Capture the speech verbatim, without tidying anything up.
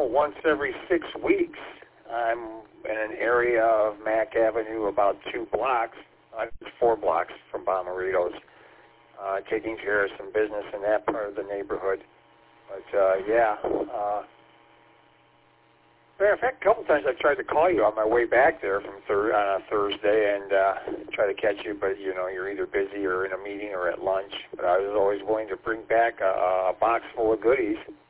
about once every six weeks, I'm in an area of Mack Avenue, about two blocks, uh, four blocks from Bommarito's, uh, taking care of some business in that part of the neighborhood. But, uh, yeah. Uh, matter of fact, a couple times I've tried to call you on my way back there from thir- on a Thursday and uh, try to catch you, but, you know, you're either busy or in a meeting or at lunch. But I was always willing to bring back a, a box full of goodies.